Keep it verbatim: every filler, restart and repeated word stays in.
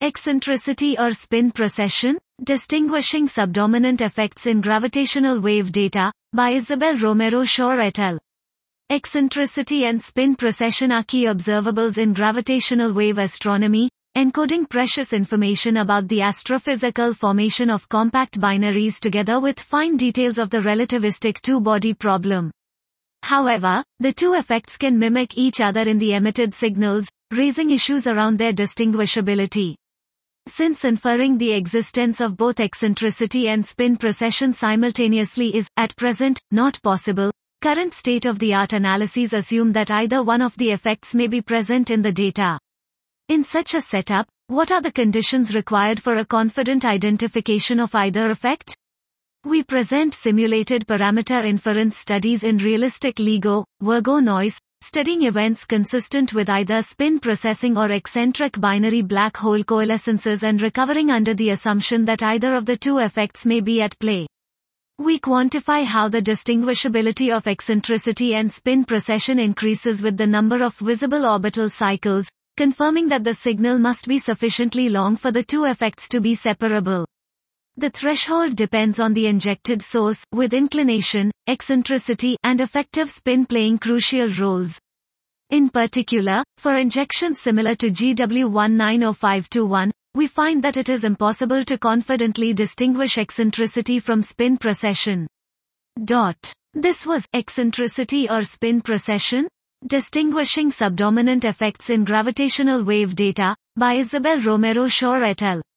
Eccentricity or spin precession, Distinguishing Subdominant Effects in Gravitational Wave Data, by Isabel Romero Shore et al. Eccentricity and spin precession are key observables in gravitational wave astronomy, encoding precious information about the astrophysical formation of compact binaries together with fine details of the relativistic two-body problem. However, the two effects can mimic each other in the emitted signals, raising issues around their distinguishability. Since inferring the existence of both eccentricity and spin precession simultaneously is, at present, not possible, current state-of-the-art analyses assume that either one of the effects may be present in the data. In such a setup, what are the conditions required for a confident identification of either effect? We present simulated parameter inference studies in realistic LIGO, Virgo noise, studying events consistent with either spin precessing or eccentric binary black hole coalescences and recovering under the assumption that either of the two effects may be at play. We quantify how the distinguishability of eccentricity and spin precession increases with the number of visible orbital cycles, confirming that the signal must be sufficiently long for the two effects to be separable. The threshold depends on the injected source, with inclination, eccentricity, and effective spin playing crucial roles. In particular, for injections similar to G W one nine zero five two one, we find that it is impossible to confidently distinguish eccentricity from spin precession. Dot. This was Eccentricity or Spin Precession? Distinguishing Subdominant Effects in Gravitational Wave Data, by Isabel Romero Shore et al.